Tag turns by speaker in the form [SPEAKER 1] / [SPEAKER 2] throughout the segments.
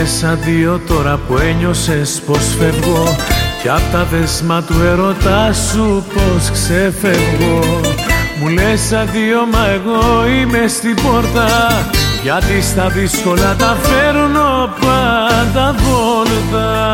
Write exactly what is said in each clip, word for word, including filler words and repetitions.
[SPEAKER 1] λες αντίο τώρα που ένιωσες πως φεύγω, κι απ' τα δεσμά του ερωτά σου πως ξεφεύγω. Μου λες αντίο μα εγώ είμαι στην πόρτα, γιατί στα δύσκολα τα φέρνω πάντα βόλτα.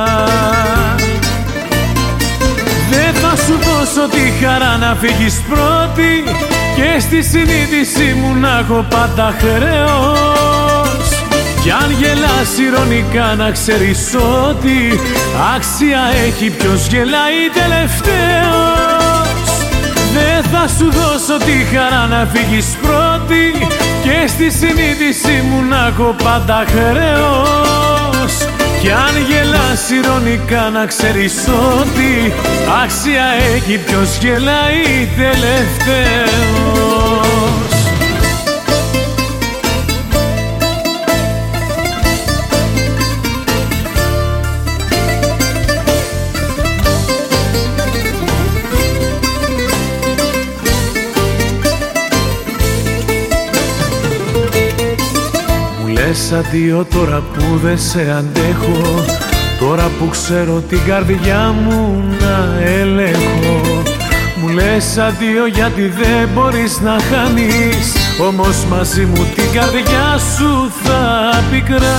[SPEAKER 1] Δεν θα σου δώσω τη χαρά να φύγεις πρώτη, και στη συνείδησή μου να έχω πάντα χρέος. Κι αν γελάς ηρωνικά να ξέρεις ότι άξια έχει ποιος γελάει τελευταίος. Δεν θα σου δώσω τη χαρά να φύγεις πρώτη, και στη συνείδησή μου να έχω πάντα χρέος. Κι αν γελάς ηρωνικά να ξέρεις ότι άξια έχει ποιος γελάει τελευταίος. Λες αντίο τώρα που δεν σε αντέχω, τώρα που ξέρω την καρδιά μου να ελέγχω. Μου λες αντίο γιατί δεν μπορείς να χάνεις, όμως μαζί μου την καρδιά σου θα πικράνεις.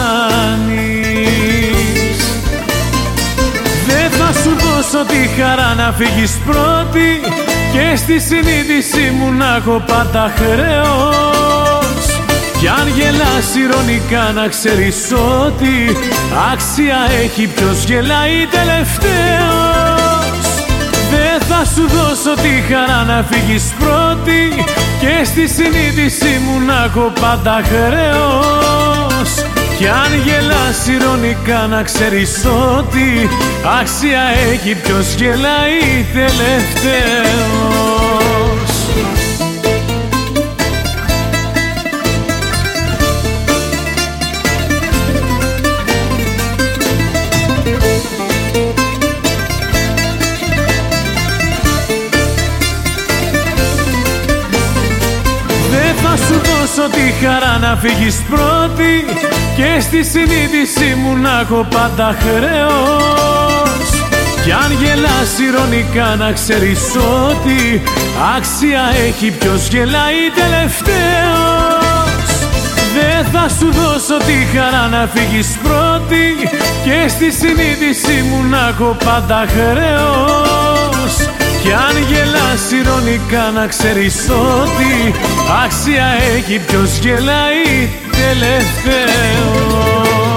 [SPEAKER 1] Δεν θα σου δώσω τη χαρά να φύγεις πρώτη, και στη συνείδησή μου να έχω πάντα χρέος. Κι αν γελάς ηρωνικά να ξέρεις ότι άξια έχει ποιος γελάει τελευταίος. Δεν θα σου δώσω τη χαρά να φύγεις πρώτη, και στη συνείδησή μου να έχω πάντα χρέος. Κι αν γελάς ηρωνικά να ξέρεις ότι άξια έχει ποιος γελάει τελευταίος. Θα σου δώσω τη χαρά να φύγεις πρώτη, και στη συνείδησή μου να έχω πάντα χρέος. Κι αν γελάς ηρωνικά να ξέρεις ότι άξια έχει ποιος γελάει τελευταίος. Δεν θα σου δώσω τη χαρά να φύγεις πρώτη, και στη συνείδησή μου να έχω πάντα χρέος. Κι αν γελάς ηρωνικά να ξέρεις ότι άξια έχει ποιος γελάει τελευταίος.